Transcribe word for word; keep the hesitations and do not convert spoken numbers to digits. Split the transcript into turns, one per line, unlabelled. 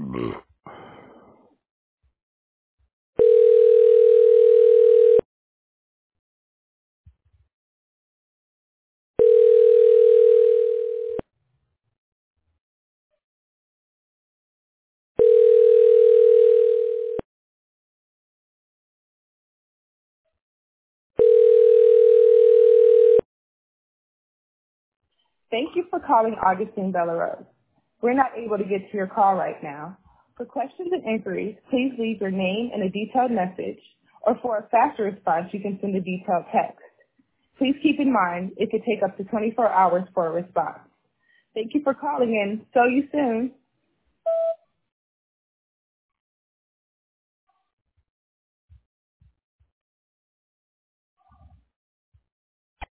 Thank you for calling Augustine Bellarose. We're not able to get to your call right now. For questions and inquiries, please leave your name and a detailed message, or for a faster response, you can send a detailed text. Please keep in mind it could take up to twenty-four hours for a response. Thank you for calling in. See you soon.